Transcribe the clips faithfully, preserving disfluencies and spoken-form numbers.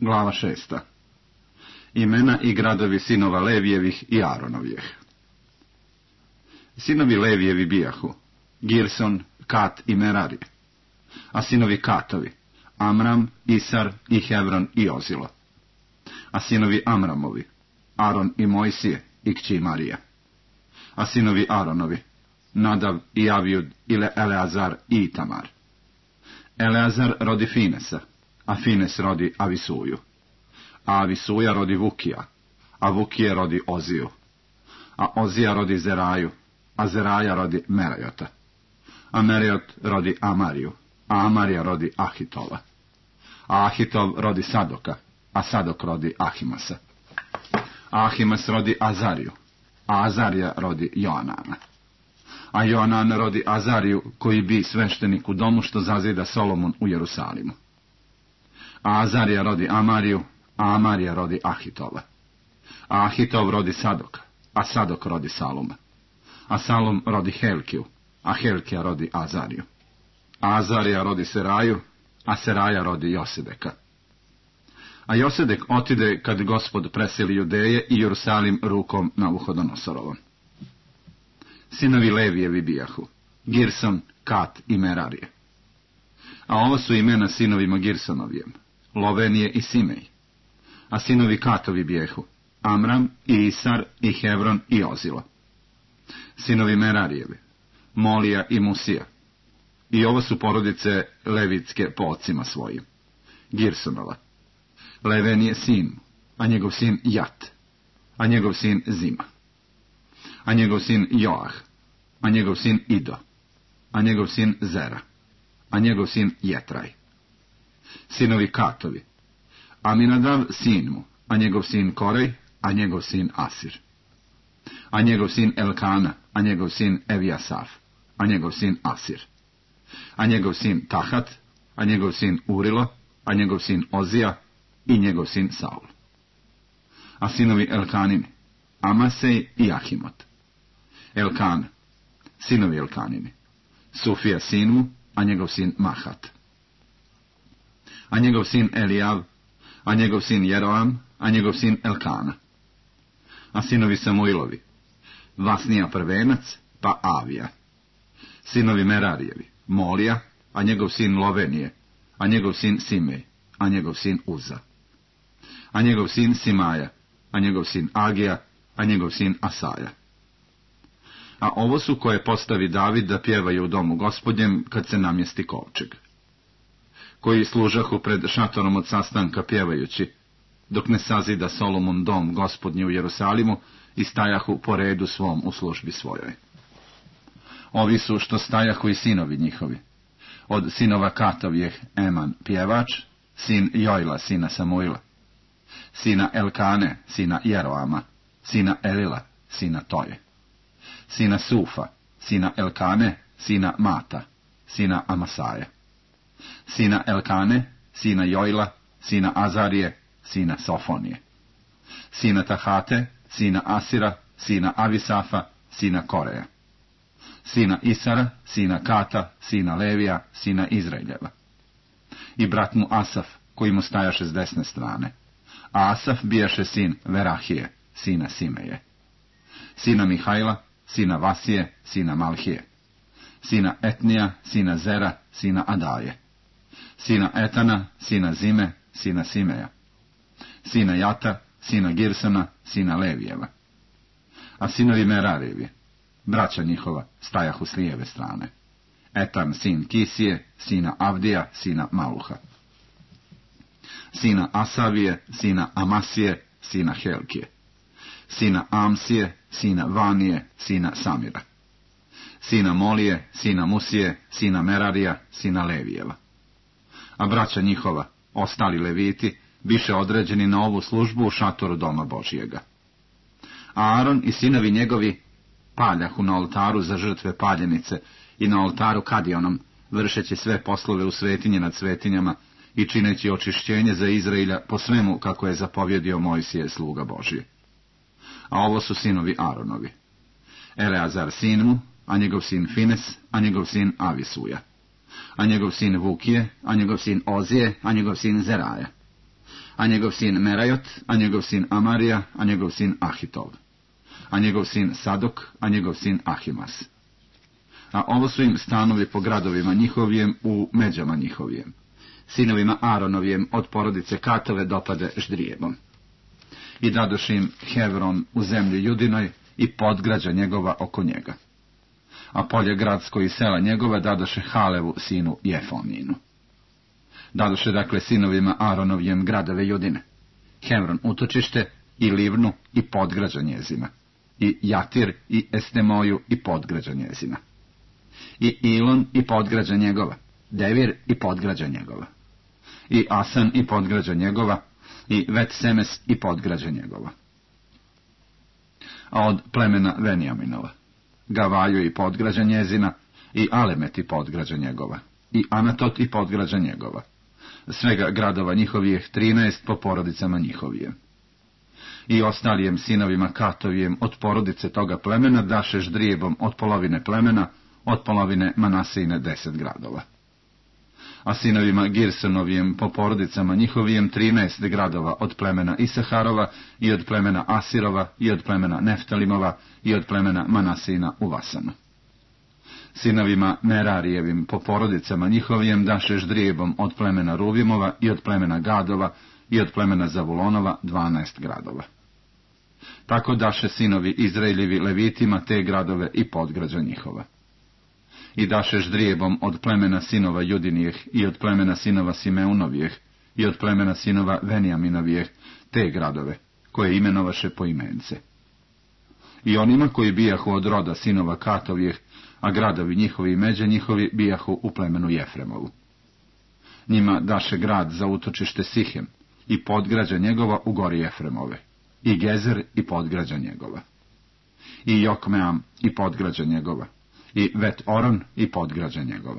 Glava šesta. Imena i gradovi sinova Levijevih i Aronovijeh. Sinovi Levijevi bijahu Girson, Kat i Merari, a sinovi Katovi Amram, Isar i Hevron i Ozilo, a sinovi Amramovi Aron i Mojsije i kći Marija, a sinovi Aronovi Nadav i Avijud ili Eleazar i Itamar. Eleazar rodi Finesa, a Fines rodi Avisuju, a Avisuja rodi Vukija, a Vukije rodi Oziju, a Ozija rodi Zeraju, a Zeraja rodi Merajota, a Merajot rodi Amariju, a Amarija rodi Ahitova, a Ahitov rodi Sadoka, a Sadok rodi Ahimasa, a Ahimas rodi Azariju, a Azarija rodi Joanana, a Joanan rodi Azariju, koji bi sveštenik u domu što zazida Solomon u Jerusalimu, a Azarija rodi Amariju, a Amarija rodi Ahitova, a Ahitov rodi Sadoka, a Sadok rodi Saluma, a Salom rodi Helkiju, a Helkija rodi Azariju, a Azarija rodi Seraju, a Seraja rodi Josedeka. A Josedek otide kad Gospod preseli Judeje i Jerusalim rukom Navuhodonozorovom. Sinovi Levijevi bijahu Girson, Kat i Merarije. A ovo su imena sinovima Girsonovijem, Lovenije i Simej. A sinovi Katovi bijehu Amram i Isar i Hevron i Ozilo. Sinovi Merarijevi Molija i Musija. I ovo su porodice levitske po ocima svojim. Girsonova. Leven je sin, a njegov sin Jat, a njegov sin Zima, a njegov sin Joah, a njegov sin Ido, a njegov sin Zera, a njegov sin Jetraj. Sinovi Katovi, Aminadav sin mu, a njegov sin Korej, a njegov sin Asir, a njegov sin Elkana, a njegov sin Evijasaf, a njegov sin Asir, a njegov sin Tahat, a njegov sin Urilo, a njegov sin Ozija i njegov sin Saul. A sinovi Elkanini, Amasej i Ahimot. Elkan, sinovi Elkanini, Sufija sin mu, a njegov sin Mahat, a njegov sin Elijav, a njegov sin Jeroam, a njegov sin Elkana. A sinovi Samuilovi, Vasnija prvenac, pa Avija. Sinovi Merarijevi, Molija, a njegov sin Lovenije, a njegov sin Simej, a njegov sin Uza, a njegov sin Simaja, a njegov sin Agija, a njegov sin Asaja. A ovo su koje postavi David da pjevaju u domu Gospodnjem kad se namjesti kovčeg, koji služahu pred šatorom od sastanka pjevajući, dok ne sazida Solomon dom Gospodnji u Jerusalimu i stajahu po redu svom u službi svojoj. Ovi su što stajahu i sinovi njihovi. Od sinova Katovijeh Eman pjevač, sin Jojla, sina Samuila, sina Elkane, sina Jeroama, sina Elila, sina Toje, sina Sufa, sina Elkane, sina Mata, sina Amasaja, sina Elkane, sina Jojla, sina Azarije, sina Sofonije, sina Tahate, sina Asira, sina Avisafa, sina Koreja, sina Isara, sina Kata, sina Levija, sina Izraeljeva, i brat mu Asaf, koji mu stajaše s desne strane, a Asaf bijaše sin Verahije, sina Simeje, sina Mihajla, sina Vasije, sina Malhije, sina Etnija, sina Zera, sina Adaje, sina Etana, sina Zime, sina Simeja, sina Jata, sina Girsona, sina Levijeva. A sinovi Merarijevi, braća njihova, stajahu s lijeve strane. Etan, sin Kisije, sina Avdija, sina Maluha, sina Asavije, sina Amasije, sina Helkije, sina Amsije, sina Vanije, sina Samira, sina Molije, sina Musije, sina Merarija, sina Levijeva. A braća njihova, ostali leviti, biše određeni na ovu službu u šatoru doma Božijega. A Aron i sinovi njegovi paljahu na oltaru za žrtve paljenice i na oltaru Kadionom, vršeći sve poslove u svetinje nad svetinjama i čineći očišćenje za Izraelja po svemu kako je zapovjedio Mojsije sluga Božije. A ovo su sinovi Aronovi. Eleazar sin mu, a njegov sin Fines, a njegov sin Avisuja, a njegov sin Vukije, a njegov sin Ozije, a njegov sin Zeraja, a njegov sin Merajot, a njegov sin Amarija, a njegov sin Ahitov, a njegov sin Sadok, a njegov sin Ahimas. A ovo su im stanovi po gradovima njihovijem u međama njihovijem. Sinovima Aaronovijem od porodice Katove dopade ždrijebom. I dadoš im Hevron u zemlji Judinoj i podgrađa njegova oko njega. A polje gradsko i sela njegova dadoše Halevu sinu Jefoninu. Dadoše dakle sinovima Aaronovijem gradove Judine, Hevron utočište i Livnu i podgrađa njezina, i Jatir i Estemoju i podgrađa njezina, i Ilon i podgrađa njegova, Devir i podgrađa njegova, i Asan i podgrađa njegova, i Vet Semes i podgrađa njegova. A od plemena Venijaminova, Gavaju i podgrađa njezina, i Alemet i podgrađa njegova, i Anatot i podgrađa njegova, svega gradova njihovijeh trinaest po porodicama njihovijem. I ostalijem sinovima Katovijem od porodice toga plemena daše ždrijebom od polovine plemena, od polovine Manasejine deset gradova. A sinovima Girsonovijem po porodicama njihovijem trinaest gradova od plemena Isaharova i od plemena Asirova i od plemena Neftalimova i od plemena Manasejina u Vasanu. Sinovima Merarijevim po porodicama njihovijem daše ždrijebom od plemena Ruvimova i od plemena Gadova i od plemena Zavulonova dvanaest gradova. Tako daše sinovi Izraeljevi Levitima te gradove i podgrađa njihova. I daše ždrijebom od plemena sinova Judinijeh i od plemena sinova Simeunovijeh i od plemena sinova Venijaminovijeh te gradove, koje imenovaše po imence. I onima koji bijahu od roda sinova Katovijeh, a gradovi njihovi i međe njihovi bijahu u plemenu Jefremovu. Njima daše grad za utočište Sihem i podgrađa njegova u gori Jefremove, i Gezer i podgrađa njegova, i Jokmeam i podgrađa njegova, i Vet Oron i podgrađa njegova,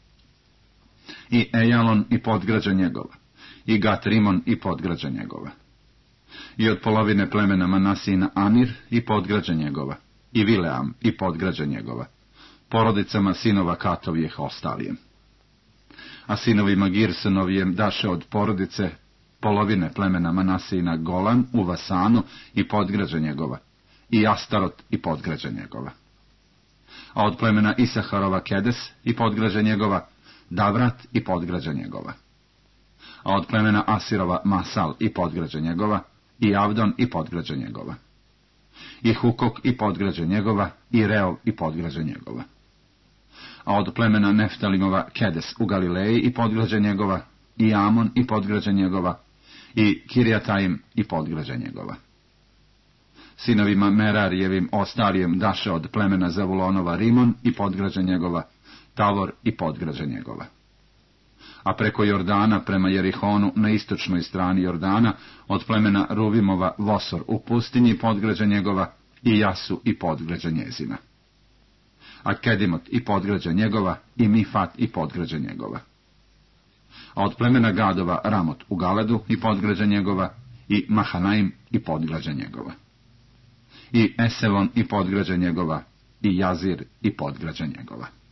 i Ejalon i podgrađa njegova, i Gat Rimon i podgrađa njegova, i od polovine plemena Manasijina Anir i podgrađa njegova, i Vileam i podgrađa njegova, porodicama sinova Katovijeh ostalijem. A sinovima Girsonovijem daše od porodice polovine plemena Manasijina Golan u Vasanu i podgrađa njegova, i Astarot i podgrađa njegova. A od plemena Isaharova Kedes i podgrađa njegova, Davrat i podgrađa njegova. A od plemena Asirova Masal i podgrađa njegova, i Avdon i podgrađa njegova. I Hukok i podgrađa njegova, i Reov i podgrađa njegova. A od plemena Neftalimova Kedes u Galileji i podgrađa njegova, i Amon i podgrađa njegova, i Kirjatajim i podgrađa njegova. Sinovima Merarijevim ostalijem daše od plemena Zavulonova Rimon i podgrađa njegova, Tavor i podgrađa njegova. A preko Jordana prema Jerihonu na istočnoj strani Jordana od plemena Ruvimova Vosor u pustinji i podgrađa njegova, i Jasu i podgrađa njezina. A Kedimot i podgrađa njegova, i Mifat i podgrađa njegova. A od plemena Gadova Ramot u Galedu i podgrađa njegova, i Mahanaim i podgrađa njegova. I Esevon i podgrađa njegova, i Jazir i podgrađa njegova.